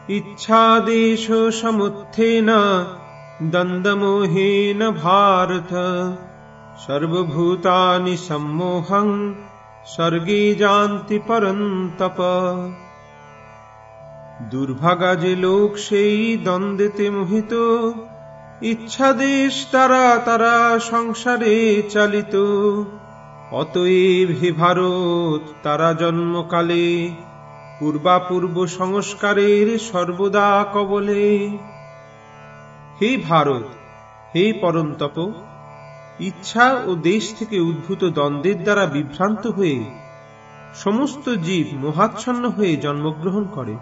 ইচ্ছাদেশ সমুত্থেন দ্বন্দ্বমোহেন ভারত, সর্বভূতানি সম্মোহং স্বর্গে যান্তি পরন্তপ। দুর্ভাগা যে লোক সেই দ্বন্দ্বেতে মোহিত, ইচ্ছাদেশ তারা তারা সংসারে চালিত। অতএব হে ভারত, তারা জন্মকালে পূর্বাপূর্ব সংস্কারের সর্বদা কবলে। হে ভারত, হে পরন্তপ, ইচ্ছা ও দেশ থেকে উদ্ভূত দ্বন্দ্বের দ্বারা বিভ্রান্ত হয়ে সমস্ত জীব মোহাচ্ছন্ন হয়ে জন্মগ্রহণ করে।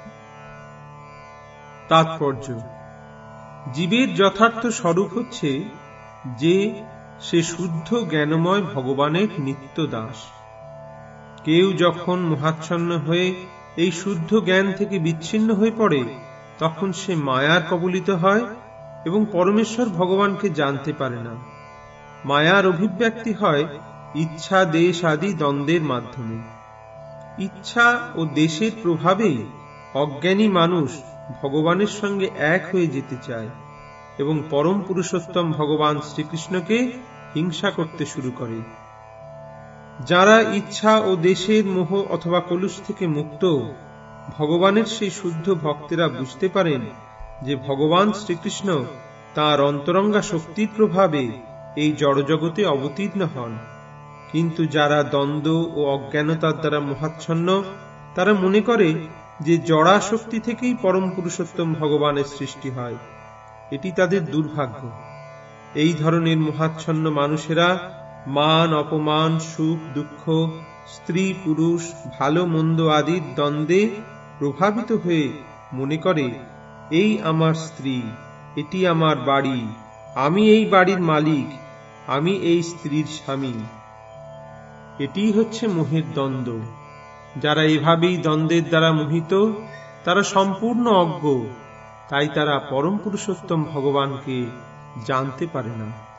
তাৎপর্য: জীবের যথার্থ স্বরূপ হচ্ছে যে সে শুদ্ধ জ্ঞানময় ভগবানের নিত্য দাস। কেউ যখন মোহাচ্ছন্ন হয়ে এই শুদ্ধ জ্ঞান থেকে বিচ্ছিন্ন হয়ে পড়ে, তখন সে মায়ার কবলিত হয় এবং পরমেশ্বর ভগবানকে জানতে পারে না। মায়ার অভিব্যক্তি হয় ইচ্ছা দেশ আদি দ্বন্দ্বের মাধ্যমে। ইচ্ছা ও দেশের প্রভাবেই অজ্ঞানী মানুষ ভগবানের সঙ্গে এক হয়ে যেতে চায় এবং পরম পুরুষোত্তম ভগবান শ্রীকৃষ্ণকে হিংসা করতে শুরু করে। যারা ইচ্ছা ও দেশের মোহ অথবা কলুষ থেকে মুক্ত, ভগবানের সেই শুদ্ধ ভক্তেরা বুঝতে পারেন যে ভগবান শ্রীকৃষ্ণ তাঁর অন্তরঙ্গা শক্তির প্রভাবে এই জড়জগতে অবতীর্ণ হন। কিন্তু যারা দ্বন্দ্ব ও অজ্ঞানতার দ্বারা মোহাচ্ছন্ন, তারা মনে করে যে জড়া শক্তি থেকেই পরম পুরুষোত্তম ভগবানের সৃষ্টি হয়। এটি তাদের দুর্ভাগ্য। এই ধরনের মোহাচ্ছন্ন মানুষেরা মান অপমান, সুখ দুঃখ, স্ত্রী পুরুষ, ভালো মন্দ আদির দ্বন্দ্বে প্রভাবিত হয়ে মনে করে, এই আমার স্ত্রী, এটি আমার বাড়ি, আমি এই বাড়ির মালিক, আমি এই স্ত্রীর স্বামী। এটি হচ্ছে মোহের দ্বন্দ্ব। যারা এভাবেই দ্বন্দ্বের দ্বারা মোহিত, তারা সম্পূর্ণ অজ্ঞ, তাই তারা পরম পুরুষোত্তম ভগবানকে জানতে পারে না।